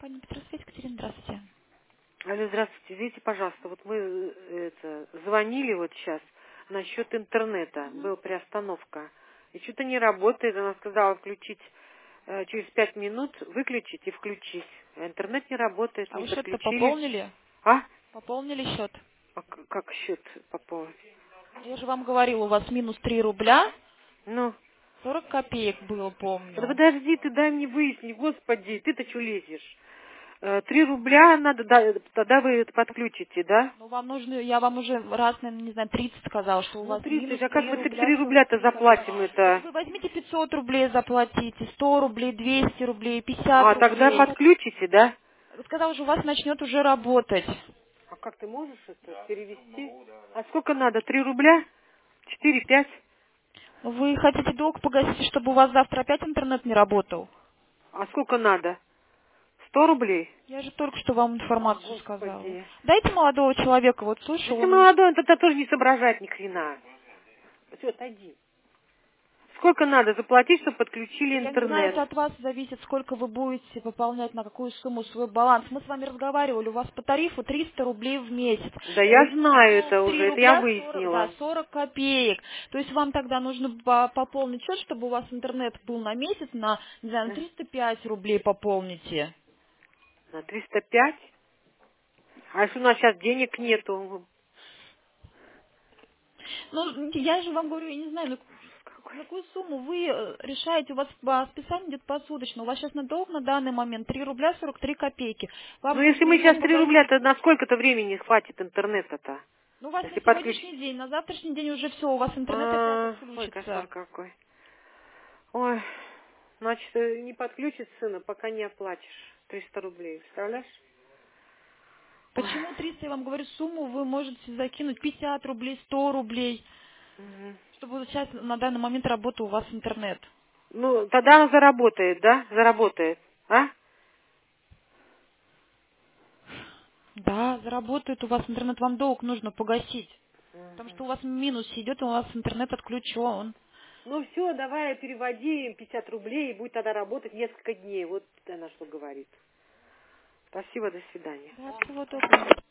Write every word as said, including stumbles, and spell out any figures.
Компания Петросвет, Екатерина, здравствуйте. Алло, здравствуйте. Извините, пожалуйста, вот мы э, это, звонили вот сейчас насчет интернета. Мгм. Была приостановка. И что-то не работает. Она сказала включить э, через пять минут, выключить и включить. А интернет не работает, А не вы счет-то подключили. пополнили? А? Пополнили счет? А к- как счет пополнить? Я же вам говорила, у вас минус три рубля, Ну, сорок копеек было, да помню. подожди, ты дай мне выяснить, господи, ты-то что лезешь? Э, Три рубля надо, да, тогда вы это подключите, да? Ну, вам нужно, я вам уже раз, наверное, не знаю, тридцать сказала, что у Ну, вас тридцать, минус а как три мы рубля три сорок рубля-то три копейки. заплатим Так это? вы возьмите пятьсот рублей заплатите, сто рублей, двести рублей, пятьдесят А, тогда рублей. подключите, да? Сказала, что у вас начнет уже работать. А как ты можешь это перевести? А сколько надо? Три рубля? Четыре, пять? Вы хотите долг погасить, чтобы у вас завтра опять интернет не работал? А сколько надо? Сто рублей? Я же только что вам О, информацию сказала. Господи. Дайте молодого человека, вот слушаю, Если он уже... молодой, он тогда тоже не соображает ни хрена. Все, отойди. Сколько надо заплатить, чтобы подключили Я не знаю, интернет? это от вас зависит, сколько вы будете пополнять, на какую сумму свой баланс. Мы с вами разговаривали, у вас по тарифу триста рублей в месяц. Да я Вы знаю минус это уже, три это я рубля сорок, да, выяснила. сорок копеек. То есть вам тогда нужно по- пополнить счет, чтобы у вас интернет был на месяц, на, не знаю, на Да. триста пять рублей пополните. На триста пять? А если у нас сейчас денег нету? Ну, я же вам говорю, я не знаю, ну, на какую сумму вы э, решаете, у вас по списанию идет посуточно, у вас сейчас на долг на данный момент три рубля сорок три копейки. Ну, Вам если нужно мы его сейчас три рубля, погасить. то на сколько-то времени хватит интернета-то? Ну, у вас на Если подключить? сегодняшний день, на завтрашний день уже все, у вас интернет опять А, ой, кошмар отключится. какой. Ой, значит, э, не подключит сына, пока не оплатишь. Триста рублей, представляешь? Ой. Почему триста, я вам говорю, сумму вы можете закинуть пятьдесят рублей, сто рублей, Мгм. чтобы вот сейчас на данный момент работал у вас интернет. Ну, тогда она заработает, да? Заработает, а? Да, заработает у вас интернет, вам долг нужно погасить. Потому Мгм. что у вас минус идет, и у вас интернет отключен. Ну все, давай переводи им пятьдесят рублей, и будет тогда работать несколько дней. Вот она что говорит. Спасибо, до свидания. Да, всего доброго.